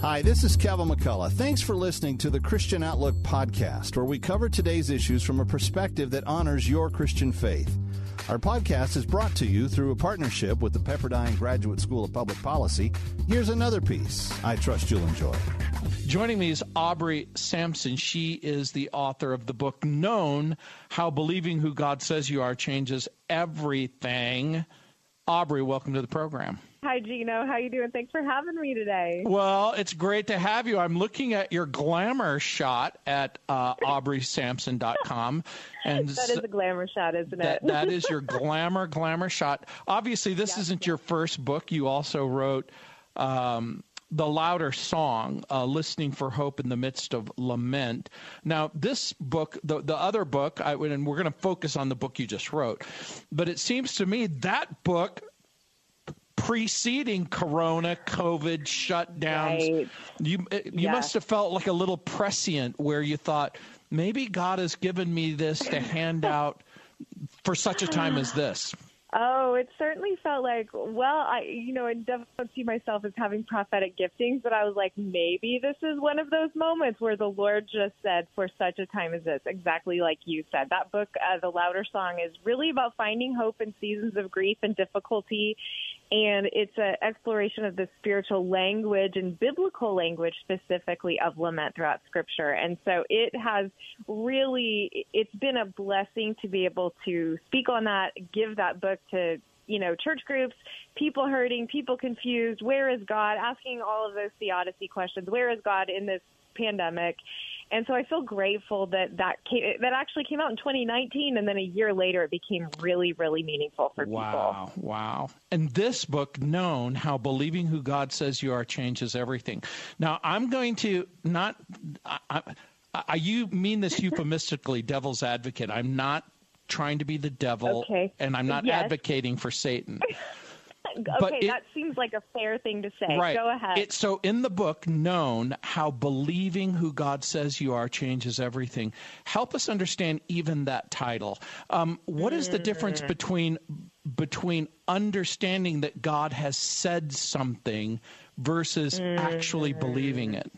Hi, this is Kevin McCullough. Thanks for listening to the Christian Outlook podcast, where we cover today's issues from a perspective that honors your Christian faith. Our podcast is brought to you through a partnership with the Pepperdine Graduate School of Public Policy. Here's another piece I trust you'll enjoy. Joining me is Aubrey Sampson. She is the author of the book Known, How Believing Who God Says You Are Changes Everything. Aubrey, welcome to the program. Hi, Gino. How you doing? Thanks for having me today. Well, it's great to have you. I'm looking at your glamour shot at AubreySampson.com. And that is a glamour shot, isn't it? That is your glamour shot. Obviously, this isn't your first book. You also wrote The Louder Song, Listening for Hope in the Midst of Lament. Now, this book, the other book, and we're going to focus on the book you just wrote, but it seems to me that book preceding Corona, COVID, shutdowns, right. You must have felt like a little prescient where you thought, maybe God has given me this to hand out for such a time as this. Oh, it certainly felt like, well, I definitely don't see myself as having prophetic giftings, but I was like, maybe this is one of those moments where the Lord just said, for such a time as this, exactly like you said. That book, The Louder Song, is really about finding hope in seasons of grief and difficulty. And it's an exploration of the spiritual language and biblical language specifically of lament throughout Scripture. And so it's been a blessing to be able to speak on that, give that book to, church groups, people hurting, people confused. Where is God? Asking all of those theodicy questions. Where is God in this pandemic? And so I feel grateful that actually came out in 2019, and then a year later it became really, really meaningful for people. Wow. And this book, Known, How Believing Who God Says You Are Changes Everything. Now, I'm going to you mean this euphemistically, devil's advocate. I'm not trying to be the devil, okay. And I'm not advocating for Satan. Okay, that seems like a fair thing to say. Right. Go ahead. So in the book, Known, How Believing Who God Says You Are Changes Everything, help us understand even that title. What is the difference between understanding that God has said something versus actually believing it?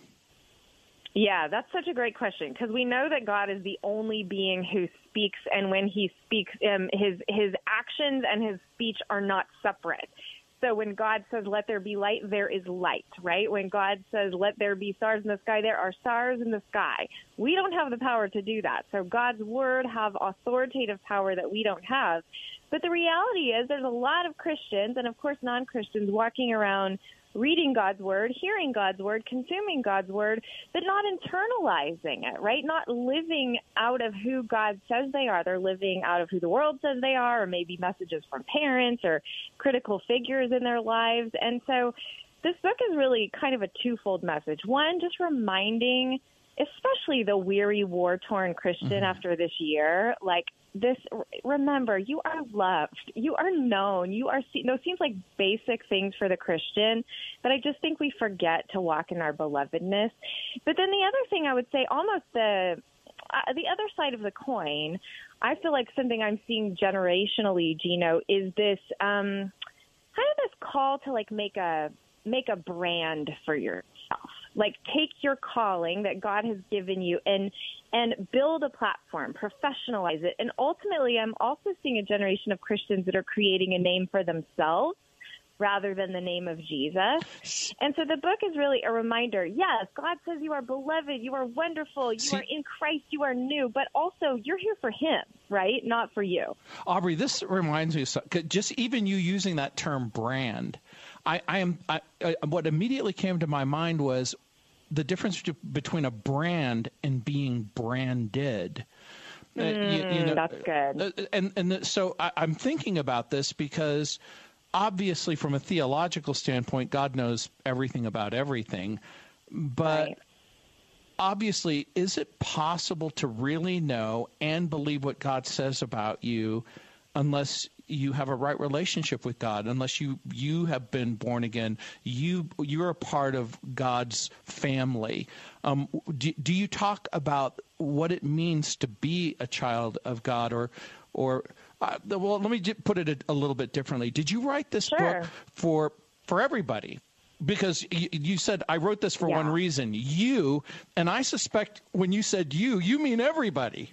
Yeah, that's such a great question, because we know that God is the only being who speaks, and when he speaks, his actions and his speech are not separate. So when God says, let there be light, there is light, right? When God says, let there be stars in the sky, there are stars in the sky. We don't have the power to do that. So God's word have authoritative power that we don't have. But the reality is there's a lot of Christians, and of course non-Christians, walking around reading God's word, hearing God's word, consuming God's word, but not internalizing it, right? Not living out of who God says they are. They're living out of who the world says they are, or maybe messages from parents or critical figures in their lives. And so this book is really kind of a twofold message. One, just reminding, especially the weary, war-torn Christian after this year, like, this, remember, you are loved, you are known, you are seen. Those seems like basic things for the Christian, but I just think we forget to walk in our belovedness. But then the other thing I would say, almost the other side of the coin, I feel like something I'm seeing generationally, Gino, is this kind of this call to like make a brand for yourself. Like, take your calling that God has given you and build a platform, professionalize it. And ultimately, I'm also seeing a generation of Christians that are creating a name for themselves rather than the name of Jesus. And so the book is really a reminder. Yes, God says you are beloved, you are wonderful, you are in Christ, you are new, but also you're here for him, right? Not for you. Aubrey, this reminds me of just even you using that term brand. What immediately came to my mind was the difference between a brand and being branded. That's good. So I'm thinking about this because obviously from a theological standpoint, God knows everything about everything. But obviously, is it possible to really know and believe what God says about you unless you have a right relationship with God, unless you have been born again, you're a part of God's family? Do you talk about what it means to be a child of God, or well, let me put it a little bit differently. Did you write this book for everybody? because you said, I wrote this for one reason, you, and I suspect when you said you mean everybody.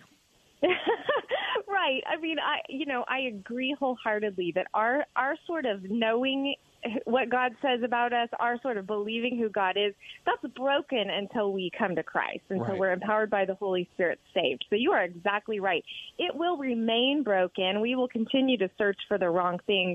Right. I mean, I agree wholeheartedly that our sort of knowing what God says about us, our sort of believing who God is, that's broken until we come to Christ, until we're empowered by the Holy Spirit, saved. So you are exactly right. It will remain broken. We will continue to search for the wrong things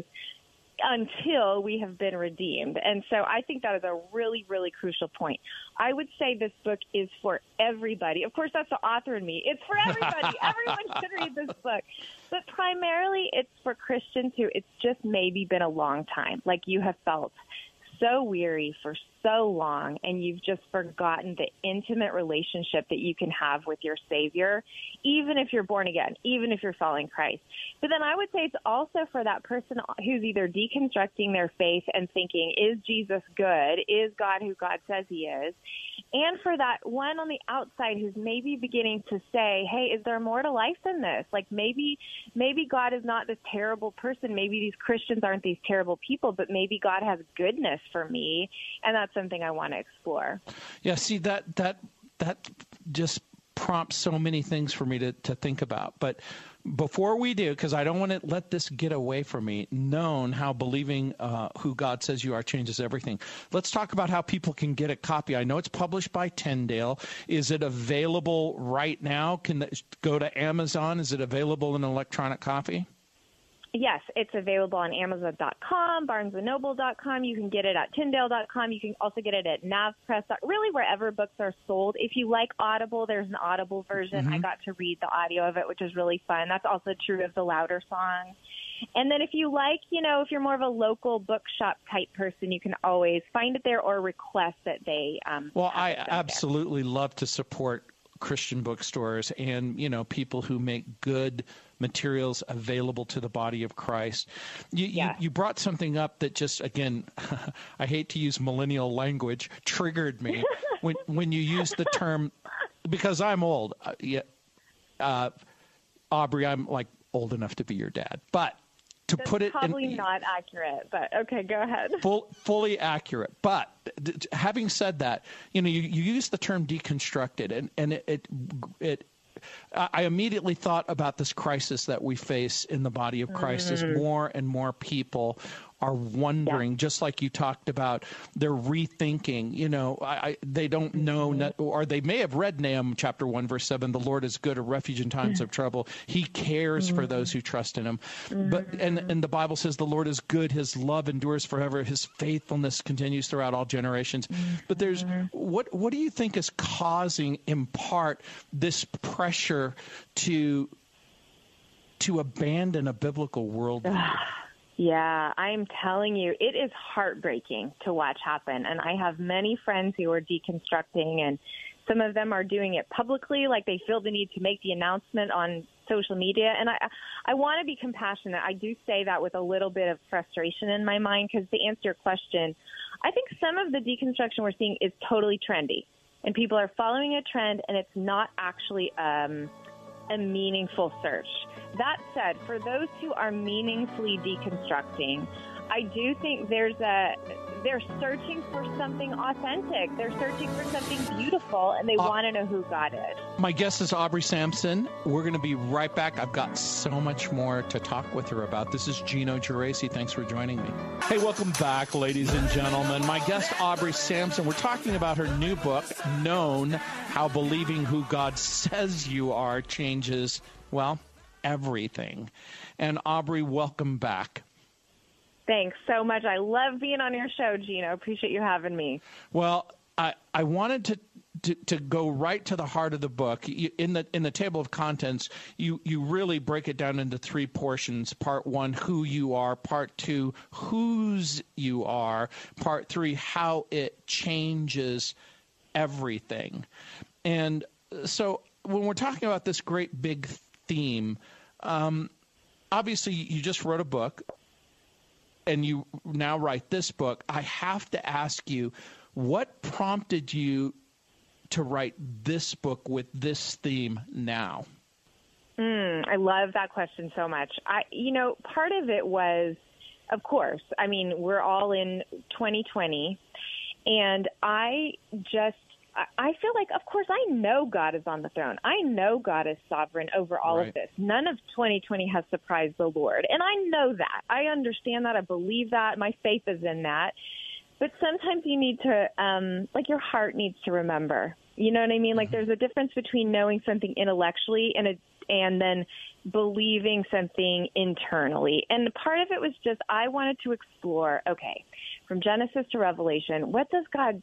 until we have been redeemed. And so I think that is a really, really crucial point. I would say this book is for everybody. Of course, that's the author in me. It's for everybody. Everyone should read this book. But primarily it's for Christians who it's just maybe been a long time, like you have felt so weary for so long, and you've just forgotten the intimate relationship that you can have with your Savior, even if you're born again, even if you're following Christ. But then I would say it's also for that person who's either deconstructing their faith and thinking, is Jesus good? Is God who God says he is? And for that one on the outside who's maybe beginning to say, hey, is there more to life than this? Like maybe God is not this terrible person. Maybe these Christians aren't these terrible people, but maybe God has goodness for me. And that's something I want to explore. Yeah, see, that just prompts so many things for me to think about. But before we do, because I don't want to let this get away from me, known how believing who God says you are changes everything. Let's talk about how people can get a copy. I know it's published by Tyndale. Is it available right now? Can they go to Amazon? Is it available in electronic copy? Yes, it's available on Amazon.com, BarnesandNoble.com. You can get it at Tyndale.com. You can also get it at NavPress. Really, wherever books are sold. If you like Audible, there's an Audible version. Mm-hmm. I got to read the audio of it, which is really fun. That's also true of the Louder songs. And then if you like, if you're more of a local bookshop type person, you can always find it there or request that they Well, I absolutely love to support Christian bookstores and, people who make good materials available to the body of Christ. You brought something up that just, again, I hate to use millennial language, triggered me when you used the term, because I'm old. Aubrey, I'm like old enough to be your dad, but to That's put it probably not accurate, but okay, go ahead. Fully accurate. But having said that, you use the term deconstructed, and I immediately thought about this crisis that we face in the body of Christ as more and more people are wondering, just like you talked about, they're rethinking, they don't know, or they may have read Nahum chapter 1, verse 7, the Lord is good, a refuge in times of trouble. He cares for those who trust in him. But and the Bible says the Lord is good, his love endures forever, his faithfulness continues throughout all generations. But there's, what do you think is causing, in part, this pressure to abandon a biblical worldview? Yeah, I'm telling you, it is heartbreaking to watch happen. And I have many friends who are deconstructing, and some of them are doing it publicly, like they feel the need to make the announcement on social media. And I want to be compassionate. I do say that with a little bit of frustration in my mind, because to answer your question, I think some of the deconstruction we're seeing is totally trendy. And people are following a trend, and it's not actually a meaningful search. That said, for those who are meaningfully deconstructing, I do think they're searching for something authentic. They're searching for something beautiful, and they want to know who God is. My guest is Aubrey Sampson. We're going to be right back. I've got so much more to talk with her about. This is Gino Geraci. Thanks for joining me. Hey, welcome back, ladies and gentlemen. My guest, Aubrey Sampson. We're talking about her new book, Known, How Believing Who God Says You Are Changes, everything. And Aubrey, welcome back. Thanks so much. I love being on your show, Gino. Appreciate you having me. Well, I wanted to go right to the heart of the book. In the table of contents, you really break it down into three portions. Part 1, who you are. Part 2, whose you are. Part 3, how it changes everything. And so when we're talking about this great big theme, obviously you just wrote a book, and you now write this book. I have to ask you, what prompted you to write this book with this theme now? I love that question so much. Part of it was of course. I mean, we're all in 2020, and I feel like, of course, I know God is on the throne. I know God is sovereign over all of this. None of 2020 has surprised the Lord, and I know that. I understand that. I believe that. My faith is in that. But sometimes you need to, your heart needs to remember. You know what I mean? Like, there's a difference between knowing something intellectually and then believing something internally. And part of it was just I wanted to explore, okay, from Genesis to Revelation, what does God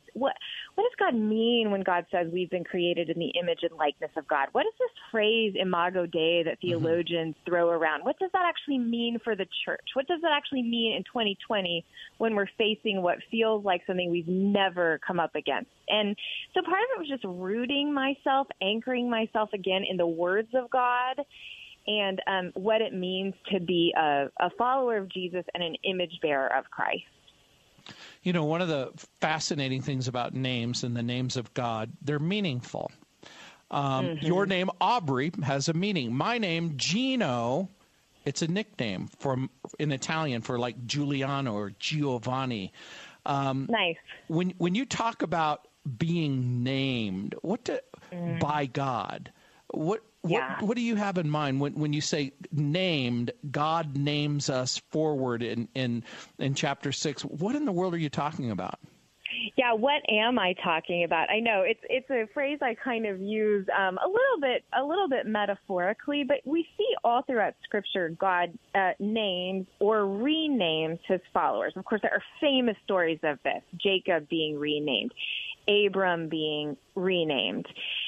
mean when God says we've been created in the image and likeness of God? What is this phrase Imago Dei that theologians throw around? What does that actually mean for the church? What does that actually mean in 2020 when we're facing what feels like something we've never come up against? And so part of it was just rooting myself, anchoring myself again in the words of God and what it means to be a follower of Jesus and an image bearer of Christ. You know, one of the fascinating things about names and the names of God, they're meaningful. Your name, Aubrey, has a meaning. My name, Gino, it's a nickname in Italian for like Giuliano or Giovanni. Nice. When you talk about being named, by God, what do you have in mind when you say named? God names us forward in chapter 6. What in the world are you talking about? Yeah, what am I talking about? I know it's a phrase I kind of use a little bit metaphorically, but we see all throughout Scripture God names or renames his followers. Of course, there are famous stories of this: Jacob being renamed, Abram being renamed.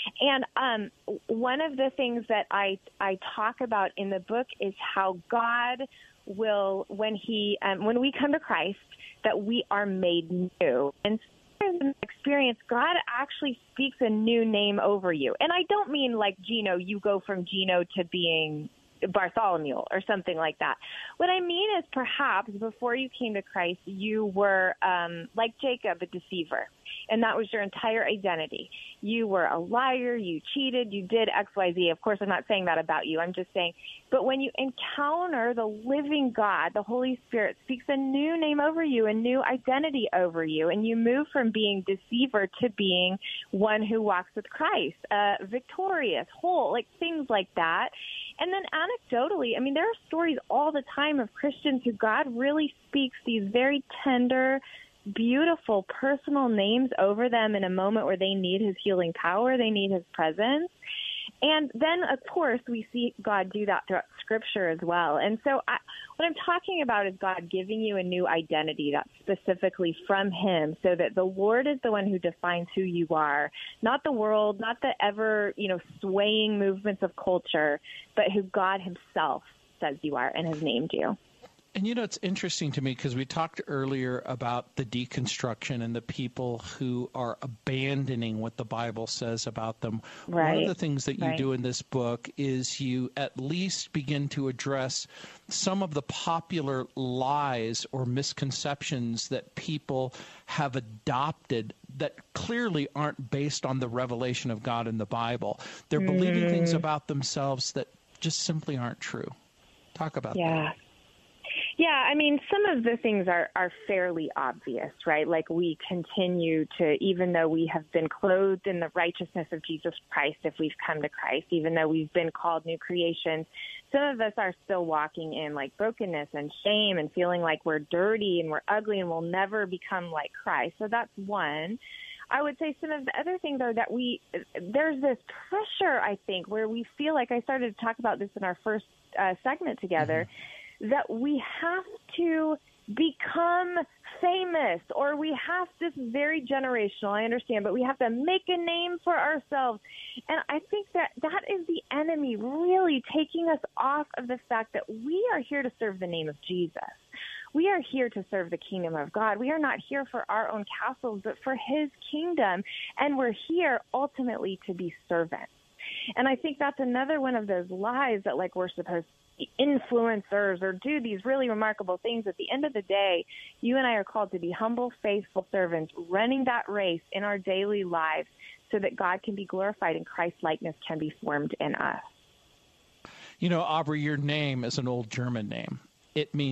And one of the things that I talk about in the book is how God will, when we come to Christ, that we are made new. And in the experience, God actually speaks a new name over you. And I don't mean like Gino, you go from Gino to being Bartholomew or something like that. What I mean is perhaps before you came to Christ, you were like Jacob, a deceiver. And that was your entire identity. You were a liar, you cheated, you did X, Y, Z. Of course, I'm not saying that about you. I'm just saying, but when you encounter the living God, the Holy Spirit speaks a new name over you, a new identity over you, and you move from being deceiver to being one who walks with Christ, victorious, whole, like things like that. And then anecdotally, I mean, there are stories all the time of Christians who God really speaks these very tender, beautiful personal names over them in a moment where they need his healing power, they need his presence. And then, of course, we see God do that throughout Scripture as well. And so what I'm talking about is God giving you a new identity that's specifically from him, so that the Lord is the one who defines who you are, not the world, not the ever, swaying movements of culture, but who God himself says you are and has named you. And, it's interesting to me because we talked earlier about the deconstruction and the people who are abandoning what the Bible says about them. Right. One of the things that you do in this book is you at least begin to address some of the popular lies or misconceptions that people have adopted that clearly aren't based on the revelation of God in the Bible. They're believing things about themselves that just simply aren't true. Talk about that. Yeah, I mean, some of the things are fairly obvious, right? Like we continue to, even though we have been clothed in the righteousness of Jesus Christ, if we've come to Christ, even though we've been called new creations, some of us are still walking in like brokenness and shame and feeling like we're dirty and we're ugly and we'll never become like Christ. So that's one. I would say some of the other things are that there's this pressure, I think, where we feel like, I started to talk about this in our first segment together, that we have to become famous, or we have this very generational, I understand, but we have to make a name for ourselves. And I think that is the enemy really taking us off of the fact that we are here to serve the name of Jesus. We are here to serve the kingdom of God. We are not here for our own castles, but for his kingdom. And we're here ultimately to be servants. And I think that's another one of those lies that like we're supposed to be influencers or do these really remarkable things. At the end of the day, you and I are called to be humble, faithful servants, running that race in our daily lives so that God can be glorified and Christ's likeness can be formed in us. Aubrey, your name is an old German name. It means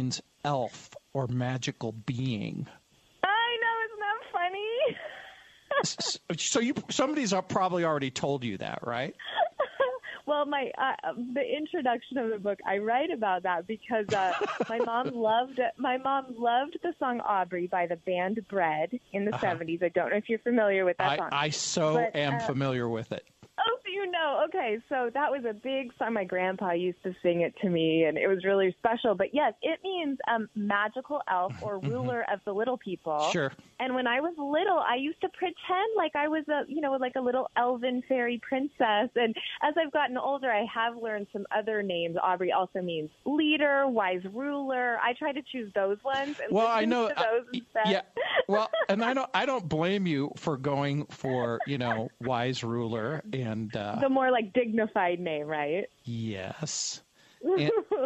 elf or magical being. I know, isn't that funny? So somebody's probably already told you that, right? Well, the introduction of the book, I write about that because my mom loved the song Aubrey by the band Bread in the 70s. I don't know if you're familiar with that song. I am familiar with it. Oh, so you know. Okay, so that was a big song. My grandpa used to sing it to me, and it was really special. But yes, it means magical elf or ruler of the little people. Sure. And when I was little, I used to pretend like I was like a little elven fairy princess. And as I've gotten older, I have learned some other names. Aubrey also means leader, wise ruler. I try to choose those ones. And I know. Those instead. Yeah. Well, and I don't blame you for going for wise ruler and the more like dignified name, right? Yes. And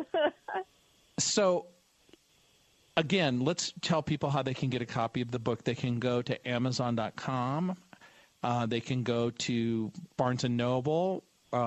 so. Again, let's tell people how they can get a copy of the book. They can go to Amazon.com. They can go to Barnes & Noble.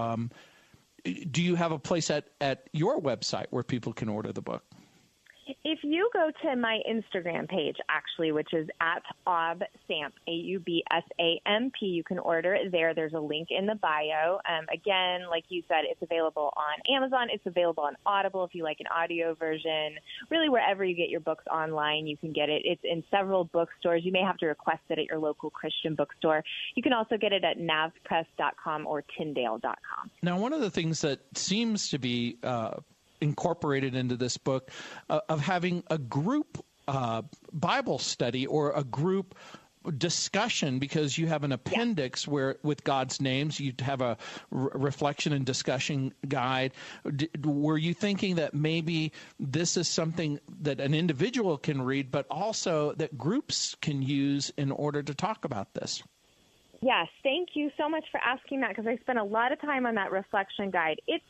Do you have a place at your website where people can order the book? If you go to my Instagram page, actually, which is at AubSamp, AubSamp, you can order it there. There's a link in the bio. Again, like you said, it's available on Amazon. It's available on Audible if you like an audio version. Really, wherever you get your books online, you can get it. It's in several bookstores. You may have to request it at your local Christian bookstore. You can also get it at navpress.com or Tyndale.com. Now, one of the things that seems to be incorporated into this book of having a group Bible study or a group discussion, because you have an appendix where with God's names you have a reflection and discussion guide. Were you thinking that maybe this is something that an individual can read, but also that groups can use in order to talk about this? Yes, thank you so much for asking that, because I spent a lot of time on that reflection guide. It's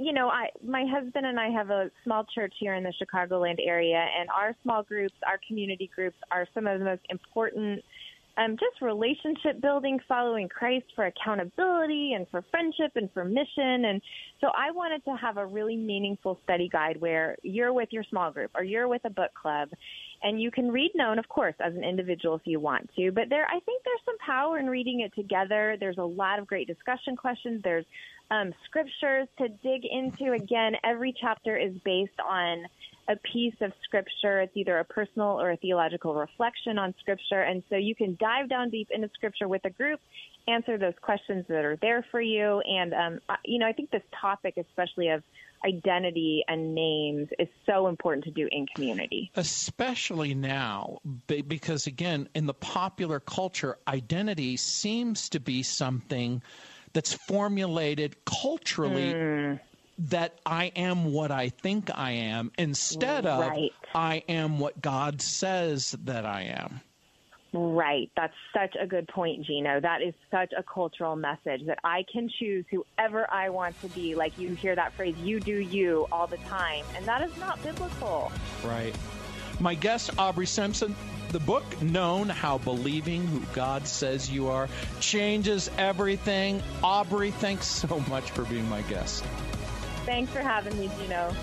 my husband and I have a small church here in the Chicagoland area, and our small groups, our community groups, are some of the most important just relationship building, following Christ for accountability and for friendship and for mission. And so I wanted to have a really meaningful study guide where you're with your small group or you're with a book club, and you can read Known, of course, as an individual if you want to. But I think there's some power in reading it together. There's a lot of great discussion questions. There's scriptures to dig into. Again, every chapter is based on a piece of Scripture. It's either a personal or a theological reflection on Scripture. And so you can dive down deep into Scripture with a group, answer those questions that are there for you. And, I think this topic, especially of identity and names, is so important to do in community. Especially now, because, again, in the popular culture, identity seems to be something that's formulated culturally that I am what I think I am instead of I am what God says that I am. Right. That's such a good point, Gino. That is such a cultural message that I can choose whoever I want to be. Like you hear that phrase, you do you, all the time. And that is not biblical. Right. My guest, Aubrey Simpson. The book, Known, How Believing Who God Says You Are Changes Everything. Aubrey, thanks so much for being my guest. Thanks for having me, Gino.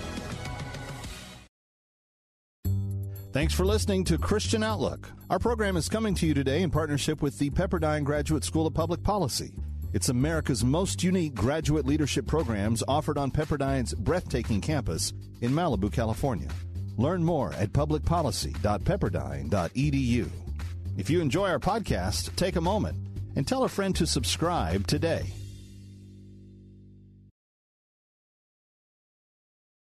Thanks for listening to Christian Outlook. Our program is coming to you today in partnership with the Pepperdine Graduate School of Public Policy. It's America's most unique graduate leadership programs offered on Pepperdine's breathtaking campus in Malibu, California. Learn more at publicpolicy.pepperdine.edu. If you enjoy our podcast, take a moment and tell a friend to subscribe today.